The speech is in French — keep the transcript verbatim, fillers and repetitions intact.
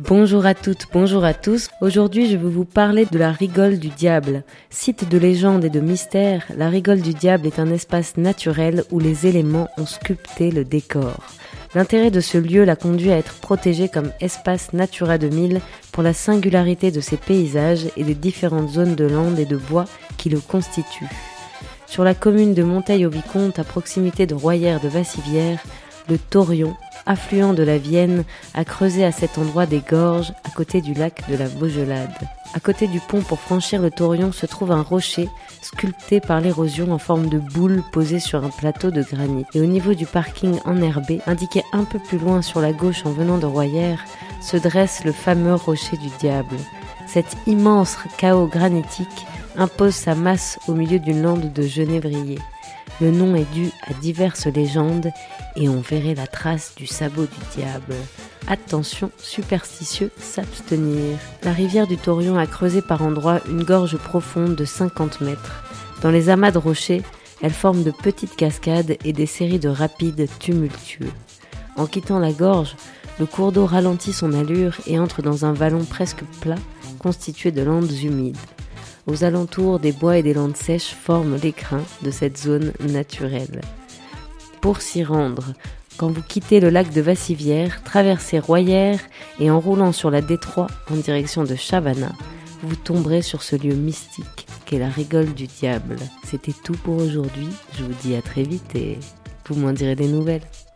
Bonjour à toutes, bonjour à tous. Aujourd'hui, je vais vous parler de la Rigole du Diable. Site de légende et de mystère, la Rigole du Diable est un espace naturel où les éléments ont sculpté le décor. L'intérêt de ce lieu l'a conduit à être protégé comme espace Natura deux mille pour la singularité de ses paysages et des différentes zones de landes et de bois qui le constituent. Sur la commune de Monteil-au-Vicomte, à proximité de Royères de Vassivière, le Taurion, affluent de la Vienne, a creusé à cet endroit des gorges à côté du lac de la Beaugelade. À côté du pont pour franchir le Taurion se trouve un rocher sculpté par l'érosion en forme de boule posé sur un plateau de granit. Et au niveau du parking enherbé, indiqué un peu plus loin sur la gauche en venant de Royères, se dresse le fameux rocher du Diable. Cet immense chaos granitique impose sa masse au milieu d'une lande de genévrier. Le nom est dû à diverses légendes et on verrait la trace du sabot du diable. Attention, superstitieux, s'abstenir. La rivière du Taurion a creusé par endroits une gorge profonde de cinquante mètres. Dans les amas de rochers, elle forme de petites cascades et des séries de rapides tumultueux. En quittant la gorge, le cours d'eau ralentit son allure et entre dans un vallon presque plat constitué de landes humides. Aux alentours, des bois et des landes sèches forment l'écrin de cette zone naturelle. Pour s'y rendre, quand vous quittez le lac de Vassivière, traversez Royères et en roulant sur la Détroit en direction de Chavannes, vous tomberez sur ce lieu mystique qu'est la Rigole du Diable. C'était tout pour aujourd'hui, je vous dis à très vite et vous m'en direz des nouvelles.